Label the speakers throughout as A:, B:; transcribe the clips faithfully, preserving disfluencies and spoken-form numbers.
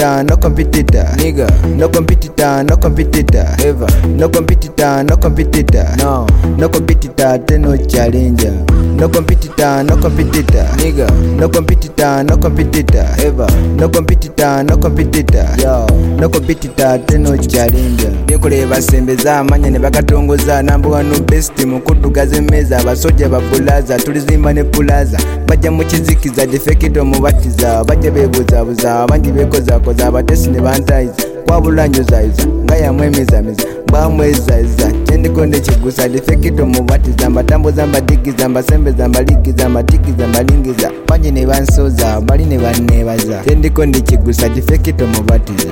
A: competitor, no competitor, nigga. No competitor, no competitor, ever. No competitor, no competitor, no. No competitor, then no challenger. No competitor, no competitor, nigga. No competitor, no competitor, ever. No competitor, no competitor, yo. No competitor, then no challenger. Nikole basembeza amanya ne bakatongoza nambuga no best mukudugaze meza abasoja babulaza tulizimba ne pulaza bajja mu kizikiza defekito mubatiza bajja bebuza buza abandi bekoza koza abatesi ne bantayiza kwabulanyozayiza ngaya mwemezamiza bamwezayiza chendikonde kigusa defekito mubatiza mbatamboza mbadigiza mbasembeza mbaligiza mbatikiza mbalingiza banje ne bansoza bali ne bannebaza chendikonde kigusa defekito mubatiza.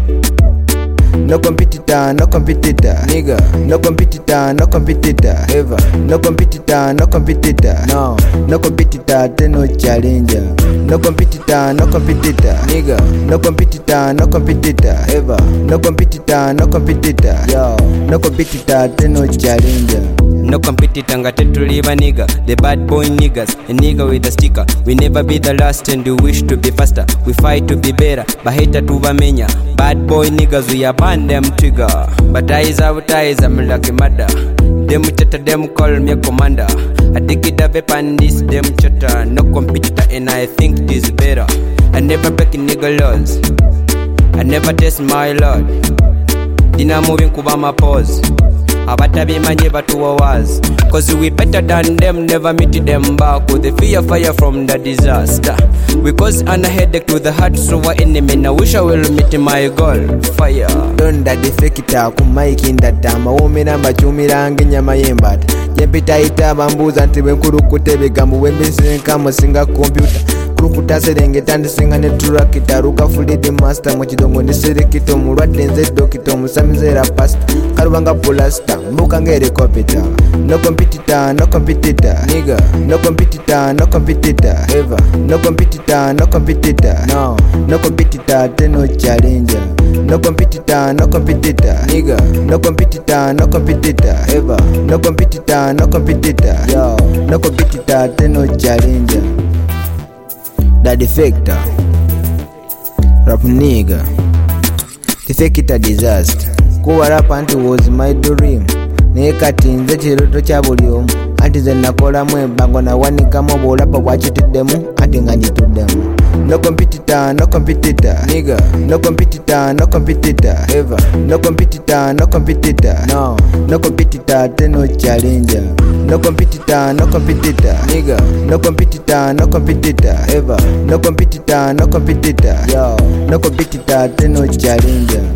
A: No competitor, no competitor, nigga. No competitor, no competitor, ever. No competitor, no competitor, no. No competitor, then no challenger. No competitor, no competitor, nigga. No competitor, no competitor, ever. No competitor, no competitor, yo. No competitor, then no challenger.
B: No competitor nga tetuliba nigga. The bad boy niggas, a nigga with a sticker. We never be the last and we wish to be faster. We fight to be better, but hater to bamenya. Bad boy niggas, we abandon them trigger. But eyes out eyes, I'm like a mother. Them chatter, them call me a commander. I dig it up and this them chatter. No competitor and I think this better. I never break nigga laws. I never test my lord. Dina moving kuba my pause. Abatabimanye batuwa was. Cause we better than them, never meet them back. With the fear fire from the disaster. We cause an headache to the heart, so our enemy. Now wish I will meet my goal. Fire.
A: Don't that defect it up, Mike in that time. A woman and Bachumira and Ginya Mayembat. Yepita ita bamboos until when Kurukute Gamu when they come a single computer. Kurukuta serenge tandi singa ne turakita ruka fully the master mochidongo ne serekito muraddenze dokito musamizera pasta karubanga polasta mbuka ngere competitor. No competitor, no competitor, nigga. No competitor, no competitor, ever. No competitor, no competitor, no. No competitor, then no challenger. No competitor, no competitor, nigga. No competitor, no competitor, ever. No competitor, no competitor, yo. No competitor, then no challenger. The defector, rap nigga. Defector disaster. Kuba rap anti was my dream. Nekati nze chiroto cha buli omu. Anti ze nakola mwembango na wanika mobo lapa wachitiddemu. Anti nganjituddemu. No competitor, no competitor, nigga. No competitor, no competitor, ever. No competitor, no competitor, no. No competitor, then no challenger. No competitor, no competitor, nigga. No competitor, no competitor, ever. No competitor, no competitor, yo. No competitor, then no challenger.